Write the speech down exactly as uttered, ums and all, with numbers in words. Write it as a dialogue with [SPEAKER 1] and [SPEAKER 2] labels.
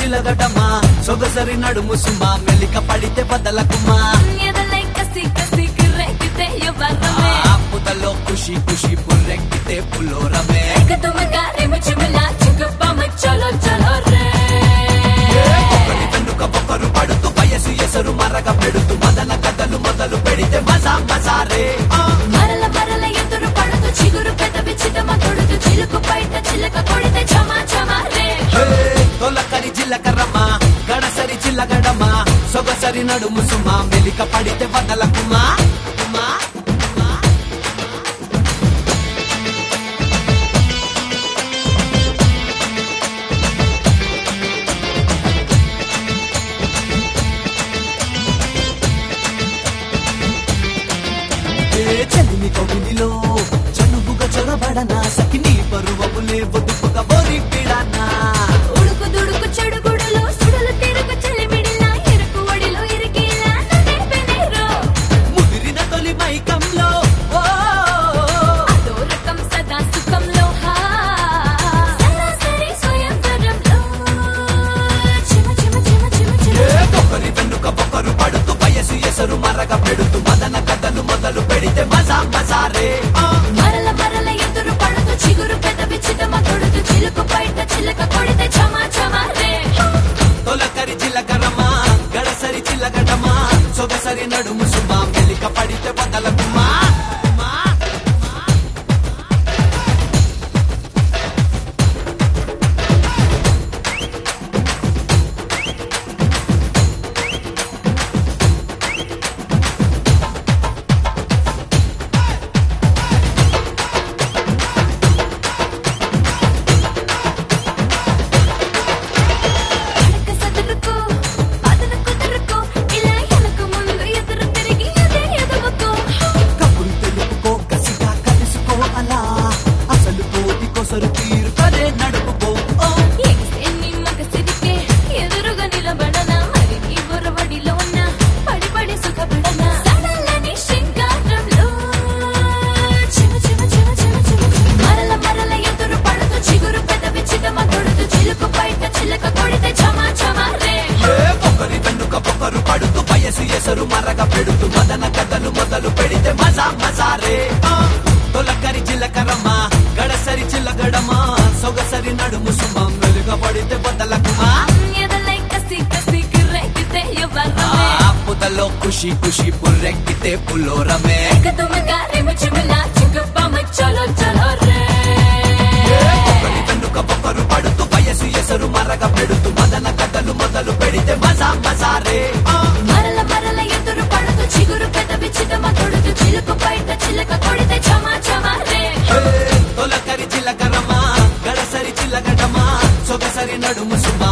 [SPEAKER 1] చిలగడమా సొగసరి నడుము సుమా మెలిక పడితే బదలకుమా పుదలో ఖుషి ఖుషి పుర్రెక్కితే పులోరమే వెనుక బొక్కరు పడుతూ వయసు ఎసరు మరగ పెడుతూ మదన కథలు మొదలు పెడితే మజా మజారే
[SPEAKER 2] మరల మరల ఎదురు పడుతూ చిగురు పెదవి చిదమ కొడుతూ చిలుకు బయట చిలక కొడితే చమా చమారే
[SPEAKER 1] తొలకరి జిల్లకరమ్మా గడసరి చిల్లగడమా సొగసరి నడుము సుమా మెలిక పడితే వదలకుమా ఉమా చలిమి కౌగిలిలో చనువుగా చొరబడనా సఖిని పరువములే ఒదుపుగా బోరి పిడనా
[SPEAKER 2] ఉడుకు దుడుకు చెడుగుడులో సుడులు తిరుగు చలిమిడిలా ఎరుకు ఒడిలో ఇరికిలా నన్నేపెనేరో
[SPEAKER 1] ముదిరిన తొలి మైకంలో ఓ
[SPEAKER 2] అదో రకం సదా సుఖంలో హా సరాసరి స్వయంవరంలో చిమ చిమ చిమ చిమ చిమ
[SPEAKER 1] ఒకరి వెనుక ఒకరు పడుతూ వయసు ఎసరు మరగ పెడుతూ మదన కథలు మొదలు పెడితే మజా మజారే
[SPEAKER 2] మరల మరల ఎదురు పడుతూ చిగురు పెదవి చిదమ కొడుతూ చిలుకు బయట చిలక కొడితే చమా చమారే
[SPEAKER 1] తొలకరి చిలకరమా గడసరి చిల్లగడమా సొగసరి నడుము సుమా మెలిక పడితే వదలకుమా
[SPEAKER 2] అడక సదురుకో అదన కుదురుకో ఇలా ఎనక ముందు ఎదురు తిరిగి అదే ఎదుగుకో
[SPEAKER 1] కబురు తెలుపుకో కసిగా కలుసుకో అలా అసలు కోటి కొసరు తీరు కదే నడుపుకో ఓ
[SPEAKER 2] ఎన్ని మగ సిరికే ఎదురుగా నిలబడనా మరి నీ బొరవడిలోన పడి పడి సుఖపడనా సడలని శృంగారంలో చిమ చిమ చిమ చిమ చిమ మరల మరల ఎదురు పడుతూ చిగురు పెదవి చిదమ కొడుతూ చిలుకు బయట చిలక కొడితే చమా చమారే
[SPEAKER 1] ఒకరి వెనుక ఒకరు పడుతూ వయసు ఎసరు మరగ పెడుతూ మదన కథలు మొదలు పెడితే మజా మజారే తొలకరి చిల్లకరమ్మా గడసరి చిల్లగడమా సొగసరి నడుము సుమం వెలుగ పడితే బదలకుమా
[SPEAKER 2] ఎదలై కసి కసి కిరెక్కితే ఎవర్రమే
[SPEAKER 1] పుదలో ఖుషి ఖుషి పుర్రెక్కితే పులోరమే
[SPEAKER 2] కదమగా రిముచిమిలా చిగుప్పమ చలో చలో రే
[SPEAKER 1] ఒకరి వెనుక ఒకరు పడుతూ వయసు ఎసరు మరగ పెడుతూ మదన కథలు మొదలు పెడితే మజా మజారే
[SPEAKER 2] మరల మరల ఎదురు పడుతూ చిగురు పెదవి చిదమ కొడుతూ చిలుకు బయట చిలక కొడితే చమా చమారే
[SPEAKER 1] తొలకరి చిల్లకరమా గడసరి చిల్లగడమా సొగసరి నడుము సుమా